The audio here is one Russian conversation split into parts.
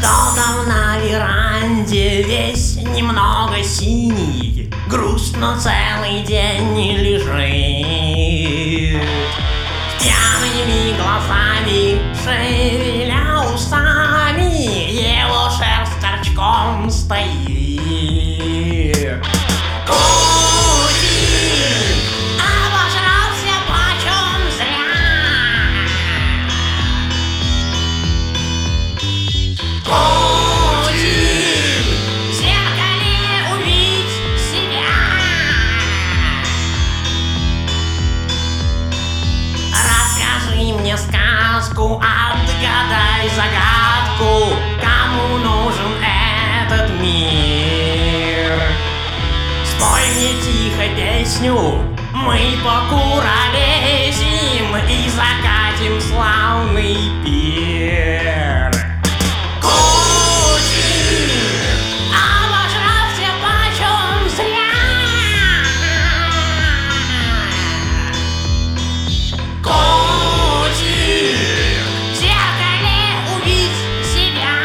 Кто-то на веранде весь немного синий, грустно целый день лежит, пьяными глазами, шевеля усами, его шерсть торчком стоит. Кузин обожрался почем зря. Кузин в зеркале увидь себя. Расскажи мне сказку, отгадай загадку, кому нужен этот мир. Спой мне тихо песню, мы покуролесим и закатим славный пир. Кузин обожрался почем зря. Кузин в зеркале увидь себя.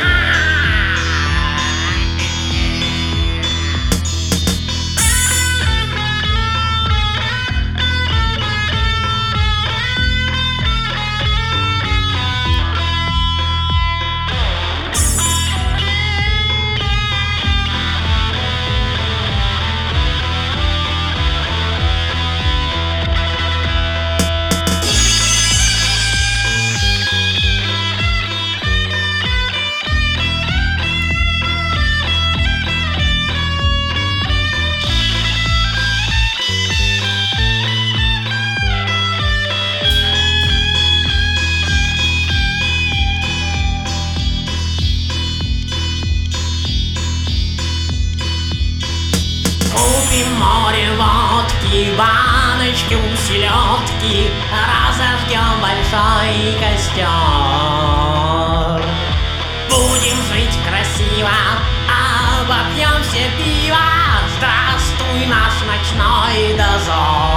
Купим море водки, баночки у селедки, разожгем большой костер. Будем жить красиво, обопьемся пива. Здравствуй, наш ночной дозор.